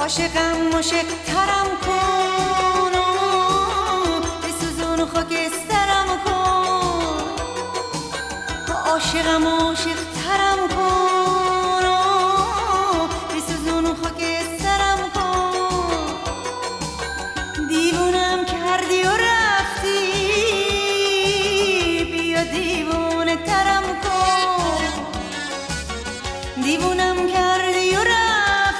عاشقم عاشق ترم کن بسوزون خاکسترم کن عاشقم عاشق ترم کن بسوزون خاکسترم کن دیوونم کردی و رفتی بیا دیوونه ترم کن دیوونم کردی و رفتی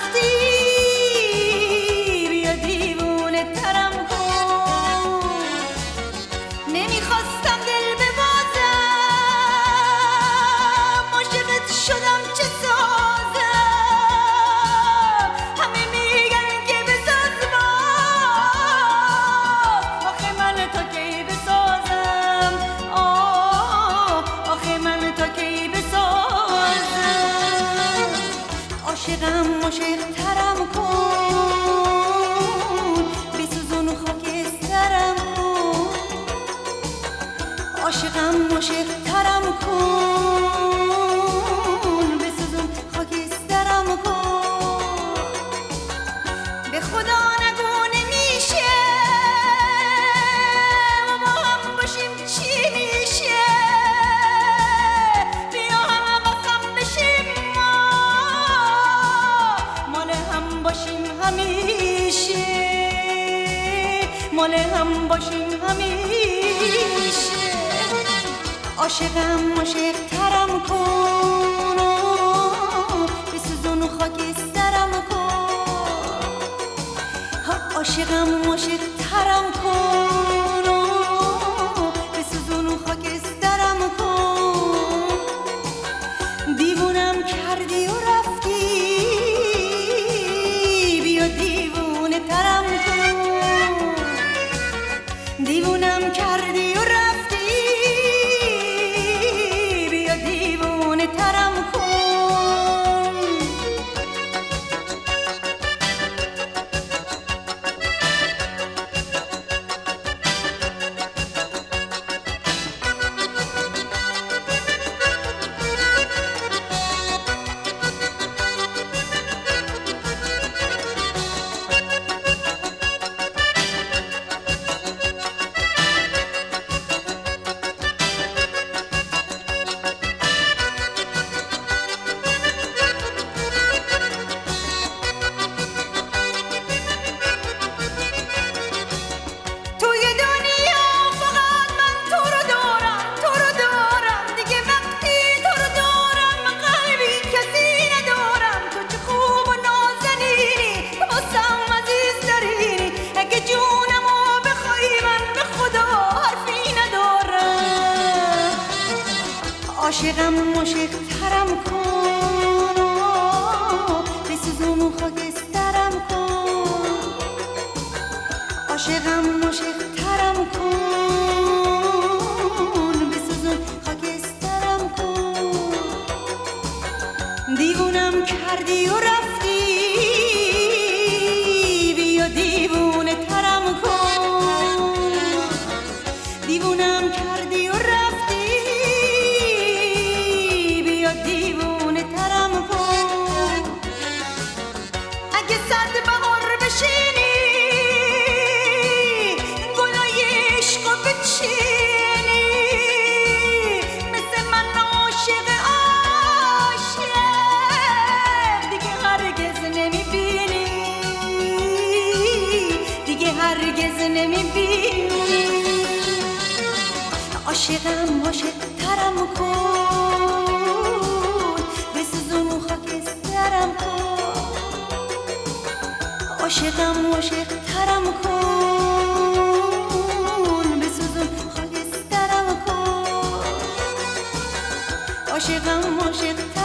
عاشقم عاشق ترم کن بسوزون خاکسترم کن عاشقم عاشق ترم کن بسوزون خاکسترم کن به خدا نگو نمیشه ما با هم باشیم چی میشه بیا هم واسم بشیم باشیم همیشه مال هم باشیم همیشه عاشقم عاشق ترم کن بسوزون خاکسترم کن عاشقم عاشق ترم کن بسوزون خاکسترم کن دیوونم کردی و رفتی دیوونم کردی و رفتی بیا دیوونه ترم کن عاشقم عاشق ترم کن بسوزون خاکسترم کن عاشقم عاشق ترم کن بسوزون خاکسترم کن دیوونم کردی و رفتی بیا دیوونه ترم کن دیوونم کردی و رفتی دیوونه ترم کن اگه صد بهار بشینی گلای عشقو بچینی مثل من عاشق دیگه هرگز نمیبینی دیگه هرگز نمیبینی عاشقم عاشق ترم کن عاشقم عاشق ترم کن بسوزون خاکسترم کن عاشقم عاشق